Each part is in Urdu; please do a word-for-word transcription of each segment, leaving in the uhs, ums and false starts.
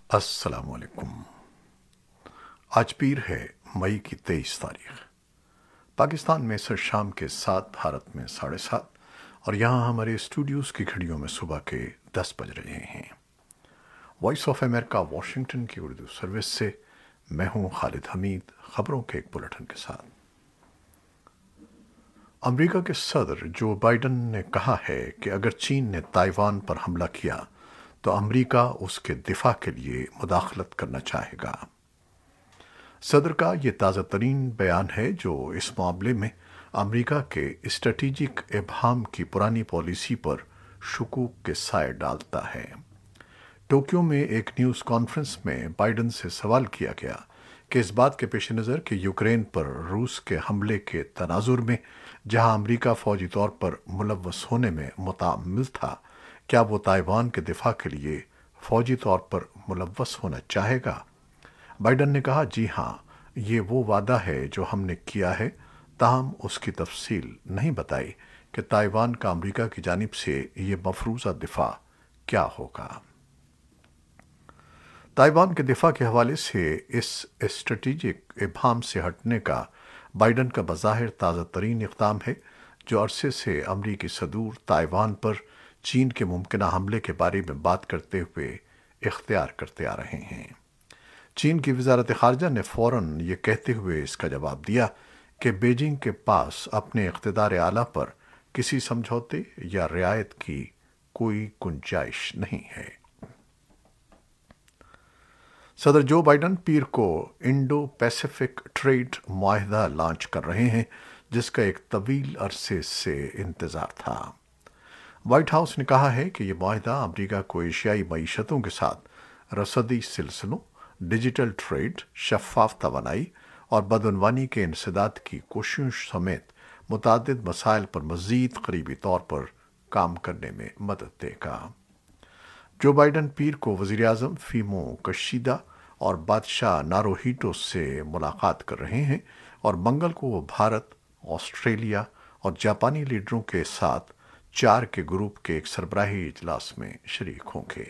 السلام علیکم۔ آج پیر ہے مئی کی تیئیس تاریخ۔ پاکستان میں سر شام کے سات، بھارت میں ساڑھے سات، اور یہاں ہمارے اسٹوڈیوز کی گھڑیوں میں صبح کے دس بج رہے ہیں۔ وائس آف امریکہ واشنگٹن کی اردو سروس سے میں ہوں خالد حمید، خبروں کے ایک بلٹن کے ساتھ۔ امریکہ کے صدر جو بائیڈن نے کہا ہے کہ اگر چین نے تائیوان پر حملہ کیا تو امریکہ اس کے دفاع کے لیے مداخلت کرنا چاہے گا۔ صدر کا یہ تازہ ترین بیان ہے جو اس معاملے میں امریکہ کے اسٹریٹجک ابہام کی پرانی پالیسی پر شکوک کے سائے ڈالتا ہے۔ ٹوکیو میں ایک نیوز کانفرنس میں بائیڈن سے سوال کیا گیا کہ اس بات کے پیش نظر کہ یوکرین پر روس کے حملے کے تناظر میں جہاں امریکہ فوجی طور پر ملوث ہونے میں متعمل تھا، کیا وہ تائیوان کے دفاع کے لیے فوجی طور پر ملوث ہونا چاہے گا؟ بائیڈن نے کہا، جی ہاں، یہ وہ وعدہ ہے جو ہم نے کیا ہے، تاہم اس کی تفصیل نہیں بتائی کہ تائیوان کا امریکہ کی جانب سے یہ مفروضہ دفاع کیا ہوگا۔ تائیوان کے دفاع کے حوالے سے اس اسٹریٹجک ابہام سے ہٹنے کا بائیڈن کا بظاہر تازہ ترین اقدام ہے، جو عرصے سے امریکی صدور تائیوان پر چین کے ممکنہ حملے کے بارے میں بات کرتے ہوئے اختیار کرتے آ رہے ہیں۔ چین کی وزارت خارجہ نے فوراً یہ کہتے ہوئے اس کا جواب دیا کہ بیجنگ کے پاس اپنے اقتدار اعلیٰ پر کسی سمجھوتے یا رعایت کی کوئی گنجائش نہیں ہے۔ صدر جو بائیڈن پیر کو انڈو پیسیفک ٹریڈ معاہدہ لانچ کر رہے ہیں، جس کا ایک طویل عرصے سے انتظار تھا۔ وائٹ ہاؤس نے کہا ہے کہ یہ معاہدہ امریکہ کو ایشیائی معیشتوں کے ساتھ رسدی سلسلوں، ڈیجیٹل ٹریڈ، شفاف توانائی اور بدعنوانی کے انسداد کی کوششوں سمیت متعدد مسائل پر مزید قریبی طور پر کام کرنے میں مدد دے گا۔ جو بائیڈن پیر کو وزیر اعظم فیمو کشیدا اور بادشاہ ناروہیٹو سے ملاقات کر رہے ہیں، اور منگل کو وہ بھارت، آسٹریلیا اور جاپانی لیڈروں کے ساتھ چار کے گروپ کے ایک سربراہی اجلاس میں شریک ہوں گے۔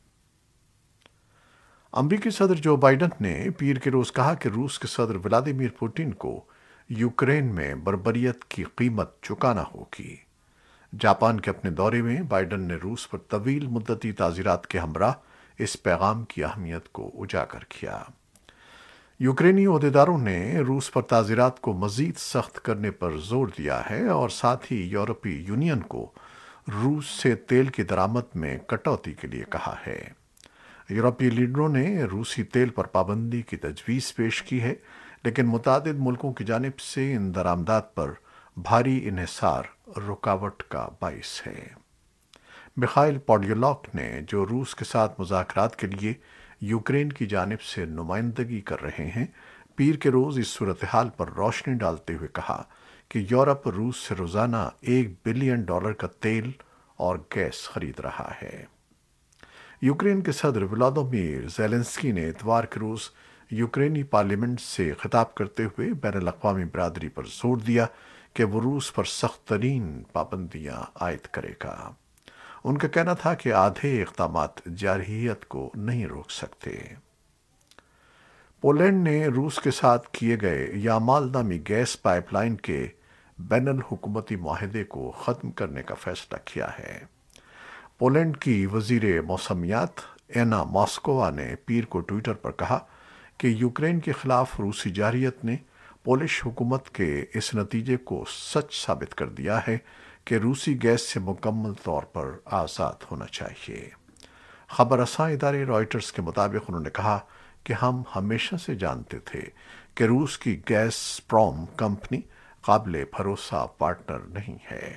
امریکی صدر جو بائیڈن نے پیر کے روز کہا کہ روس کے صدر ولادیمیر پوٹن کو یوکرین میں بربریت کی قیمت چکانا ہوگی۔ جاپان کے اپنے دورے میں بائیڈن نے روس پر طویل مدتی تعزیرات کے ہمراہ اس پیغام کی اہمیت کو اجاگر کیا۔ یوکرینی عہدیداروں نے روس پر تعزیرات کو مزید سخت کرنے پر زور دیا ہے اور ساتھ ہی یورپی یونین کو روس سے تیل کی درآمد میں کٹوتی کے لیے کہا ہے۔ یورپی لیڈروں نے روسی تیل پر پابندی کی تجویز پیش کی ہے، لیکن متعدد ملکوں کی جانب سے ان درآمدات پر بھاری انحصار رکاوٹ کا باعث ہے۔ میخائل پوڈیولاک نے، جو روس کے ساتھ مذاکرات کے لیے یوکرین کی جانب سے نمائندگی کر رہے ہیں، پیر کے روز اس صورتحال پر روشنی ڈالتے ہوئے کہا کہ یورپ روس سے روزانہ ایک بلین ڈالر کا تیل اور گیس خرید رہا ہے۔ یوکرین کے صدر ولادیمیر زیلنسکی نے اتوار کے روز یوکرینی پارلیمنٹ سے خطاب کرتے ہوئے بین الاقوامی برادری پر زور دیا کہ وہ روس پر سخت ترین پابندیاں عائد کرے گا۔ ان کا کہنا تھا کہ آدھے اقدامات جارحیت کو نہیں روک سکتے۔ پولینڈ نے روس کے ساتھ کیے گئے یامال نامی گیس پائپ لائن کے بین الحکومتی معاہدے کو ختم کرنے کا فیصلہ کیا ہے۔ پولینڈ کی وزیر موسمیات اینا ماسکووا نے پیر کو ٹویٹر پر کہا کہ یوکرین کے خلاف روسی جارحیت نے پولش حکومت کے اس نتیجے کو سچ ثابت کر دیا ہے کہ روسی گیس سے مکمل طور پر آزاد ہونا چاہیے۔ خبر رساں ادارے رائٹرز کے مطابق انہوں نے کہا کہ ہم ہمیشہ سے جانتے تھے کہ روس کی گیس پروم کمپنی قابل بھروسہ پارٹنر نہیں ہے۔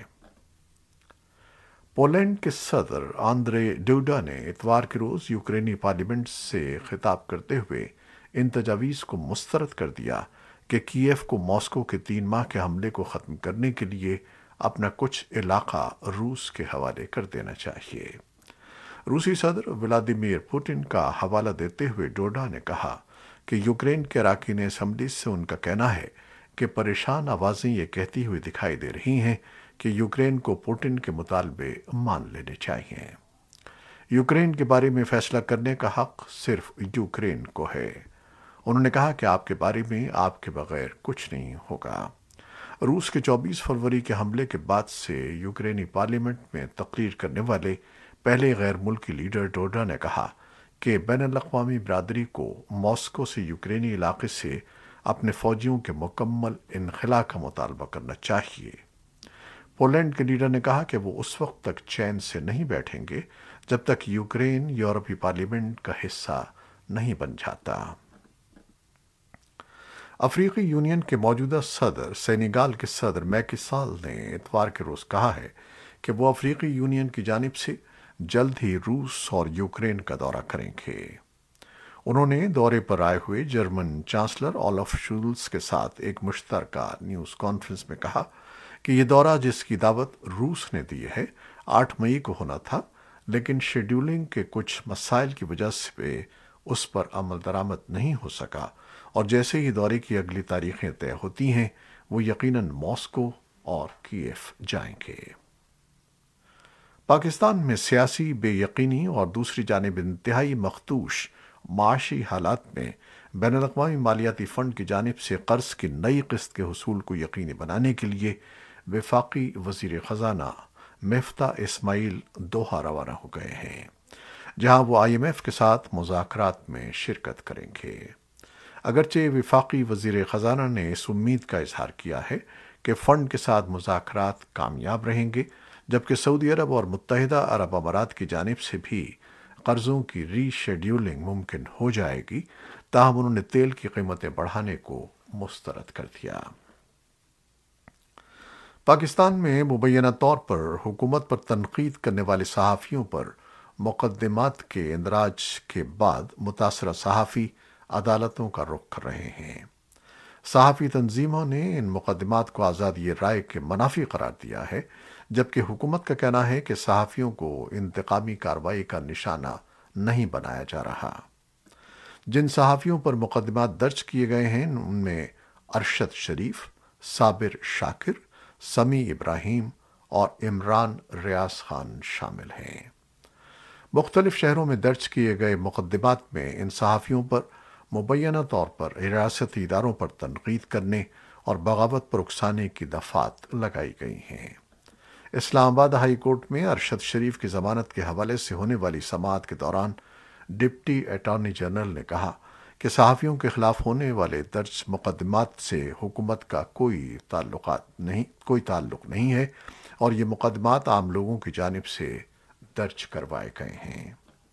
پولینڈ کے صدر آندرے ڈوڈا نے اتوار کے روز یوکرینی پارلیمنٹ سے خطاب کرتے ہوئے ان تجاویز کو مسترد کر دیا کہ کیف کو ماسکو کے تین ماہ کے حملے کو ختم کرنے کے لیے اپنا کچھ علاقہ روس کے حوالے کر دینا چاہیے۔ روسی صدر ولادیمیر پوٹن کا حوالہ دیتے ہوئے ڈوڈا نے کہا کہ یوکرین کے اراکین اسمبلی سے ان کا کہنا ہے کہ پریشان آوازیں یہ کہتی ہوئی دکھائی دے رہی ہیں کہ یوکرین کو پوٹن کے مطالبے مان لینے چاہیے۔ یوکرین کے بارے میں فیصلہ کرنے کا حق صرف یوکرین کو ہے۔ انہوں نے کہا کہ آپ کے بارے میں آپ کے بغیر کچھ نہیں ہوگا۔ روس کے چوبیس فروری کے حملے کے بعد سے یوکرینی پارلیمنٹ میں تقریر کرنے والے پہلے غیر ملکی لیڈر ڈوڈا نے کہا کہ بین الاقوامی برادری کو ماسکو سے یوکرینی علاقے سے اپنے فوجیوں کے مکمل انخلا کا مطالبہ کرنا چاہیے۔ پولینڈ کے لیڈر نے کہا کہ وہ اس وقت تک چین سے نہیں بیٹھیں گے جب تک یوکرین یورپی پارلیمنٹ کا حصہ نہیں بن جاتا۔ افریقی یونین کے موجودہ صدر سینیگال کے صدر میکی سال نے اتوار کے روز کہا ہے کہ وہ افریقی یونین کی جانب سے جلد ہی روس اور یوکرین کا دورہ کریں گے۔ انہوں نے دورے پر آئے ہوئے جرمن چانسلر اولاف شولز کے ساتھ ایک مشترکہ نیوز کانفرنس میں کہا کہ یہ دورہ، جس کی دعوت روس نے دی ہے، آٹھ مئی کو ہونا تھا، لیکن شیڈولنگ کے کچھ مسائل کی وجہ سے اس پر عمل درآمد نہیں ہو سکا، اور جیسے ہی دورے کی اگلی تاریخیں طے ہوتی ہیں وہ یقیناً ماسکو اور کیف جائیں گے۔ پاکستان میں سیاسی بے یقینی اور دوسری جانب انتہائی مخدوش معاشی حالات میں بین الاقوامی مالیاتی فنڈ کی جانب سے قرض کی نئی قسط کے حصول کو یقینی بنانے کے لیے وفاقی وزیر خزانہ مفتاح اسماعیل دوحہ روانہ ہو گئے ہیں، جہاں وہ آئی ایم ایف کے ساتھ مذاکرات میں شرکت کریں گے۔ اگرچہ وفاقی وزیر خزانہ نے اس امید کا اظہار کیا ہے کہ فنڈ کے ساتھ مذاکرات کامیاب رہیں گے، جبکہ سعودی عرب اور متحدہ عرب امارات کی جانب سے بھی قرضوں کی ری شیڈولنگ ممکن ہو جائے گی، تاہم انہوں نے تیل کی قیمتیں بڑھانے کو مسترد کر دیا۔ پاکستان میں مبینہ طور پر حکومت پر تنقید کرنے والے صحافیوں پر مقدمات کے اندراج کے بعد متاثرہ صحافی عدالتوں کا رخ کر رہے ہیں۔ صحافی تنظیموں نے ان مقدمات کو آزادی رائے کے منافی قرار دیا ہے، جبکہ حکومت کا کہنا ہے کہ صحافیوں کو انتقامی کارروائی کا نشانہ نہیں بنایا جا رہا۔ جن صحافیوں پر مقدمات درج کیے گئے ہیں ان میں ارشد شریف، صابر شاکر، سمیع ابراہیم اور عمران ریاض خان شامل ہیں۔ مختلف شہروں میں درج کیے گئے مقدمات میں ان صحافیوں پر مبینہ طور پر ریاستی اداروں پر تنقید کرنے اور بغاوت پر اکسانے کی دفعات لگائی گئی ہیں۔ اسلام آباد ہائی کورٹ میں ارشد شریف کی ضمانت کے حوالے سے ہونے والی سماعت کے دوران ڈپٹی اٹارنی جنرل نے کہا کہ صحافیوں کے خلاف ہونے والے درج مقدمات سے حکومت کا کوئی تعلقات نہیں کوئی تعلق نہیں ہے، اور یہ مقدمات عام لوگوں کی جانب سے درج کروائے گئے ہیں۔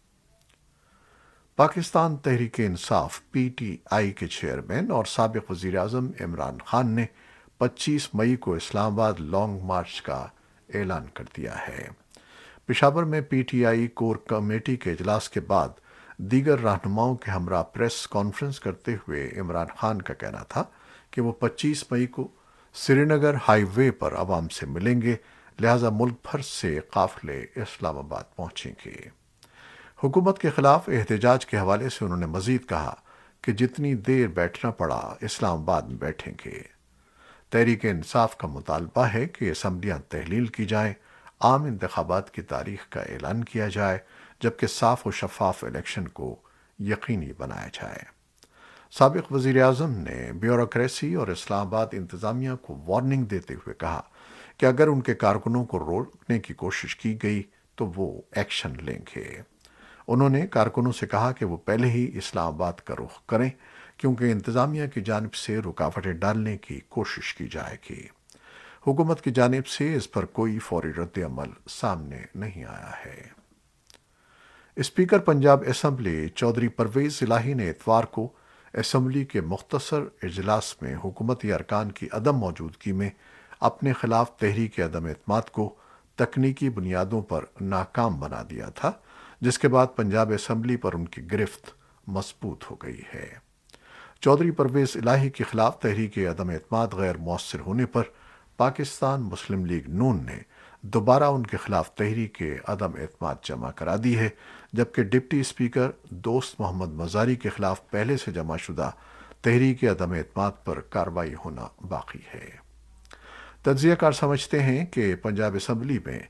Pakistan Tehreek Insaf P T I کے چیئرمین اور سابق وزیر اعظم عمران خان نے پچیس مئی کو اسلام آباد لانگ مارچ کا اعلان کر دیا ہے۔ پشاور میں P T I core committee کے اجلاس کے بعد دیگر رہنماؤں کے ہمراہ پریس کانفرنس کرتے ہوئے عمران خان کا کہنا تھا کہ وہ پچیس مئی کو سری نگر ہائی وے پر عوام سے ملیں گے، لہذا ملک بھر سے قافلے اسلام آباد پہنچیں گے۔ حکومت کے خلاف احتجاج کے حوالے سے انہوں نے مزید کہا کہ جتنی دیر بیٹھنا پڑا اسلام آباد میں بیٹھیں گے۔ تحریک انصاف کا مطالبہ ہے کہ اسمبلیاں تحلیل کی جائیں، عام انتخابات کی تاریخ کا اعلان کیا جائے، جبکہ صاف و شفاف الیکشن کو یقینی بنایا جائے۔ سابق وزیر اعظم نے بیوروکریسی اور اسلام آباد انتظامیہ کو وارننگ دیتے ہوئے کہا کہ اگر ان کے کارکنوں کو روکنے کی کوشش کی گئی تو وہ ایکشن لیں گے۔ انہوں نے کارکنوں سے کہا کہ وہ پہلے ہی اسلام آباد کا رخ کریں، کیونکہ انتظامیہ کی جانب سے رکاوٹیں ڈالنے کی کوشش کی جائے گی۔ حکومت کی جانب سے اس پر کوئی فوری رد عمل سامنے نہیں آیا ہے۔ اسپیکر پنجاب اسمبلی چودھری پرویز الہی نے اتوار کو اسمبلی کے مختصر اجلاس میں حکومتی ارکان کی عدم موجودگی میں اپنے خلاف تحریک عدم اعتماد کو تکنیکی بنیادوں پر ناکام بنا دیا تھا، جس کے بعد پنجاب اسمبلی پر ان کی گرفت مضبوط ہو گئی ہے۔ چودھری پرویز الہی کے خلاف تحریک عدم اعتماد غیر مؤثر ہونے پر پاکستان مسلم لیگ نون نے دوبارہ ان کے خلاف تحریک عدم اعتماد جمع کرا دی ہے، جبکہ ڈپٹی اسپیکر دوست محمد مزاری کے خلاف پہلے سے جمع شدہ تحریک عدم اعتماد پر کارروائی ہونا باقی ہے۔ تجزیہ کار سمجھتے ہیں کہ پنجاب اسمبلی میں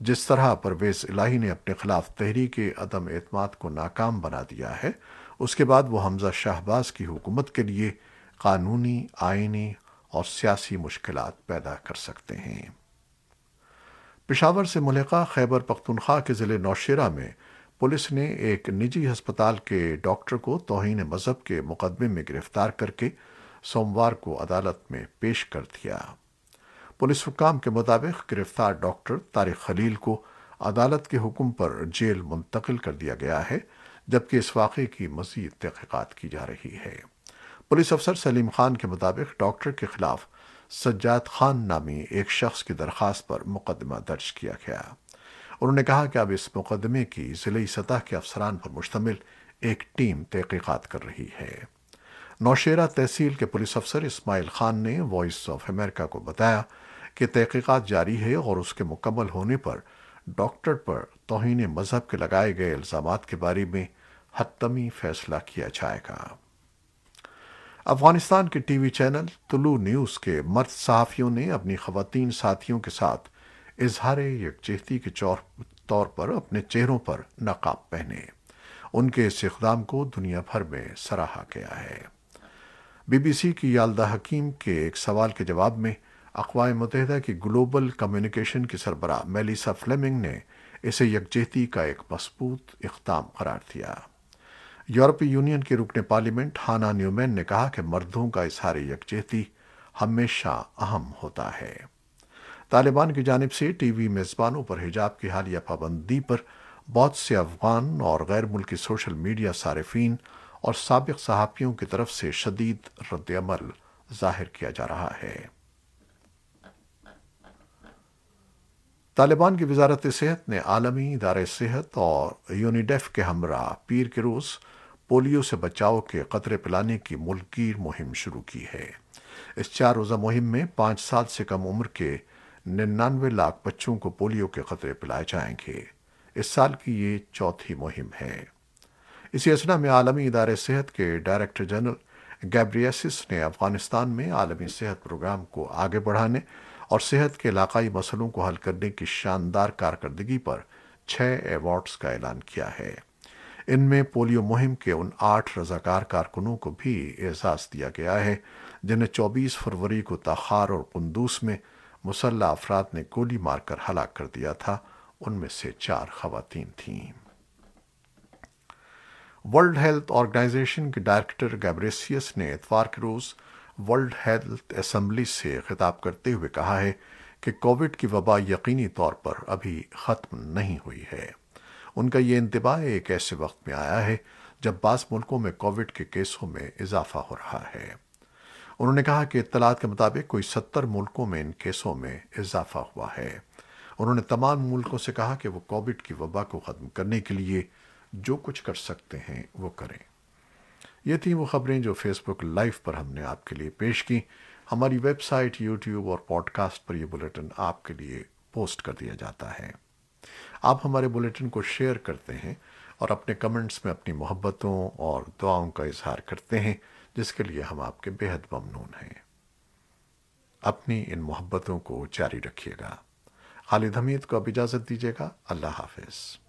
جس طرح پرویز الہی نے اپنے خلاف تحریک عدم اعتماد کو ناکام بنا دیا ہے، اس کے بعد وہ حمزہ شہباز کی حکومت کے لیے قانونی، آئینی اور سیاسی مشکلات پیدا کر سکتے ہیں۔ پشاور سے ملحقہ خیبر پختونخوا کے ضلع نوشیرہ میں پولیس نے ایک نجی ہسپتال کے ڈاکٹر کو توہین مذہب کے مقدمے میں گرفتار کر کے سوموار کو عدالت میں پیش کر دیا۔ پولیس حکام کے مطابق گرفتار ڈاکٹر طارق خلیل کو عدالت کے حکم پر جیل منتقل کر دیا گیا ہے، جبکہ اس واقعے کی مزید تحقیقات کی جا رہی ہے۔ پولیس افسر سلیم خان کے مطابق ڈاکٹر کے خلاف سجاد خان نامی ایک شخص کی درخواست پر مقدمہ درج کیا گیا۔ انہوں نے کہا کہ اب اس مقدمے کی ضلعی سطح کے افسران پر مشتمل ایک ٹیم تحقیقات کر رہی ہے۔ نوشیرہ تحصیل کے پولیس افسر اسماعیل خان نے وائس آف امریکہ کو بتایا کہ تحقیقات جاری ہے اور اس کے مکمل ہونے پر ڈاکٹر پر توہین مذہب کے لگائے گئے الزامات کے بارے میں حتمی فیصلہ کیا جائے گا۔ افغانستان کے ٹی وی چینل طلوع نیوز کے مرد صحافیوں نے اپنی خواتین ساتھیوں کے ساتھ اظہار یکجہتی کے طور پر اپنے چہروں پر نقاب پہنے۔ ان کے اس اقدام کو دنیا بھر میں سراہا گیا ہے۔ بی بی سی کی یالدہ حکیم کے ایک سوال کے جواب میں اقوام متحدہ کی گلوبل کمیونیکیشن کی سربراہ میلیسا فلیمنگ نے اسے یکجہتی کا ایک مضبوط اقدام قرار دیا۔ یورپی یونین کے رکن پارلیمنٹ ہانا نیومین نے کہا کہ مردوں کا اظہار یکجہتی ہمیشہ اہم ہوتا ہے۔ طالبان کی جانب سے ٹی وی میزبانوں پر حجاب کی حالیہ پابندی پر بہت سے افغان اور غیر ملکی سوشل میڈیا صارفین اور سابق صحافیوں کی طرف سے شدید رد عمل ظاہر کیا جا رہا ہے۔ طالبان کی وزارت صحت نے عالمی ادارہ صحت اور یونیڈیف کے ہمراہ پیر کے روز پولیو سے بچاؤ کے قطرے پلانے کی ملک گیر مہم شروع کی ہے۔ اس چار روزہ مہم میں پانچ سال سے کم عمر کے ننانوے لاکھ بچوں کو پولیو کے قطرے پلائے جائیں گے۔ اس سال کی یہ چوتھی مہم ہے۔ اسی اثنا میں عالمی ادارہ صحت کے ڈائریکٹر جنرل گیبریسس نے افغانستان میں عالمی صحت پروگرام کو آگے بڑھانے اور صحت کے علاقائی مسئلوں کو حل کرنے کی شاندار کارکردگی پر چھ ایوارڈز کا اعلان کیا ہے۔ ان میں پولیو مہم کے ان آٹھ رضاکار کارکنوں کو بھی اعزاز دیا گیا ہے جنہیں چوبیس فروری کو تاخار اور قندوز میں مسلح افراد نے گولی مار کر ہلاک کر دیا تھا۔ ان میں سے چار خواتین تھیں۔ ورلڈ ہیلتھ آرگنائزیشن کے ڈائریکٹر گیبریسیس نے اتوار کے روز ورلڈ ہیلتھ اسمبلی سے خطاب کرتے ہوئے کہا ہے کہ کووڈ کی وبا یقینی طور پر ابھی ختم نہیں ہوئی ہے۔ ان کا یہ انتباہ ایک ایسے وقت میں آیا ہے جب بعض ملکوں میں کووڈ کے کیسوں میں اضافہ ہو رہا ہے۔ انہوں نے کہا کہ اطلاعات کے مطابق کوئی ستر ملکوں میں ان کیسوں میں اضافہ ہوا ہے۔ انہوں نے تمام ملکوں سے کہا کہ وہ کووڈ کی وبا کو ختم کرنے کے لیے جو کچھ کر سکتے ہیں وہ کریں۔ یہ تھیں وہ خبریں جو فیس بک لائیو پر ہم نے آپ کے لیے پیش کی۔ ہماری ویب سائٹ، یوٹیوب اور پوڈ کاسٹ پر یہ بلیٹن آپ کے لیے پوسٹ کر دیا جاتا ہے۔ آپ ہمارے بلیٹن کو شیئر کرتے ہیں اور اپنے کمنٹس میں اپنی محبتوں اور دعاؤں کا اظہار کرتے ہیں، جس کے لیے ہم آپ کے بے حد ممنون ہیں۔ اپنی ان محبتوں کو جاری رکھیے گا۔ خالد حمید کو اب اجازت دیجیے گا۔ اللہ حافظ۔